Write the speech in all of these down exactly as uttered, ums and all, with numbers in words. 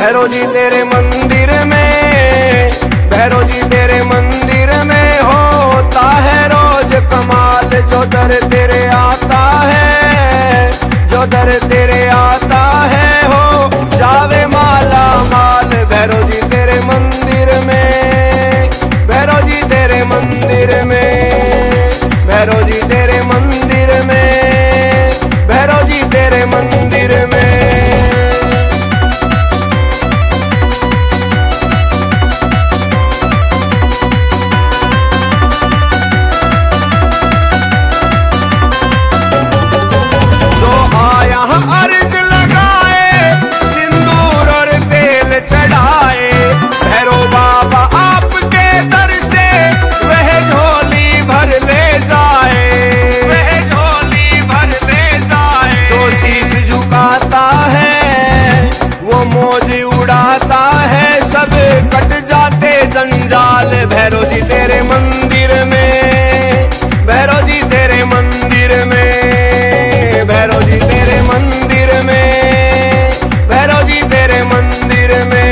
भैरव जी तेरे मंदिर में, भैरव जी तेरे मंदिर में होता है रोज कमाल। जो दर तेरे आता है, जो दर तेरे आता है हो जावे माला माल। भैरव जी तेरे मंदिर में, भैरव जी तेरे मंदिर में, भैरव जी तेरे मंदिर में, भैरव जी तेरे मंदिर में। अर्ज लगाए सिंदूर और तेल चढ़ाए, भैरव बाबा आपके दर से वह झोली भर ले जाए, वह झोली भर ले जाए। जो शीश झुकाता है वो मौज उड़ाता है, सब कट जाते जंजाल। भैरव जी तेरे मंदिर में, भैरव जी तेरे मंदिर में, भैरव जी तेरे मंदिर में, भैरव जी तेरे मंदिर में।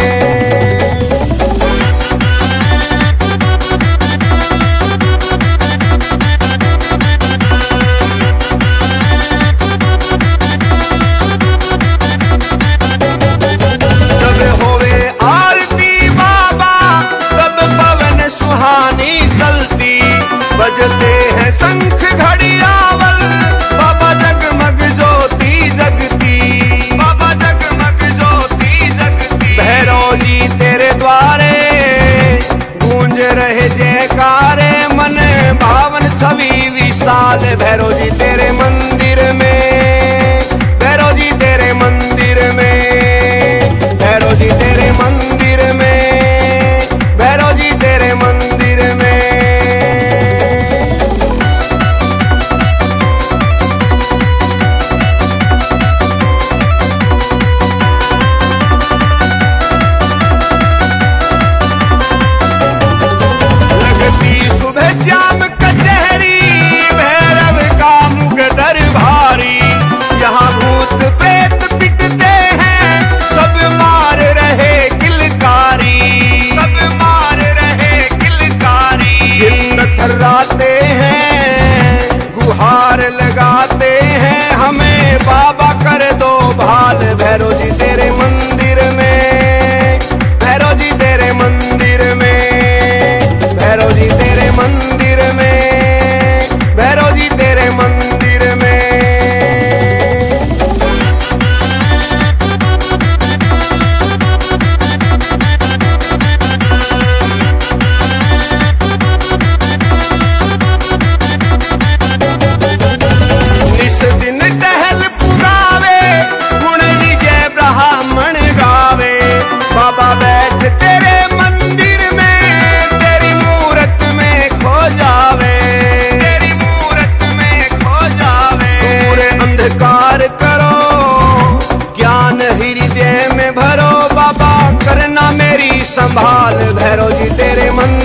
जब होवे आरती बाबा तब पवन सुहानी चलती, बजते हैं शंख घड़ियावल बाबा जगमग ज्योति जगती, बाबा जगमग ज्योति जगती। भैरव जी तेरे द्वारे गूंज रहे जयकारे, मन भावन छवि विशाल। भैरव जी तेरे मंदिर में, भैरव जी तेरे मंदिर में, भैरव जी तेरे मंदिर में, भैरव जी तेरे मंदिर में। श्याम कचहरी भैरव का मुगदर भारी, यहाँ भूत प्रेत पिटते हैं, सब मार रहे किलकारी, सब मार रहे किलकारी। जिन्न थर्राते हैं गुहार लगाते हैं, हमें बाबा कर दो भाल। भैरव जी तेरे मंदिर में, भैरव जी तेरे मंदिर में, भैरव जी तेरे मंदिर में, भैरव जी तेरे मंदिर में। निस दिन टहल पुगावे, गुण विजय ब्राह्मण गावे, बाबा बैठ तेरे मंदिर में, तेरी मूरत में खो जावे, तेरी मूरत में खो जावे। पूरे अंधकार करो ज्ञान हृदय में भरो, बाबा करना मेरी संभाल। भैरव जी तेरे मंदिर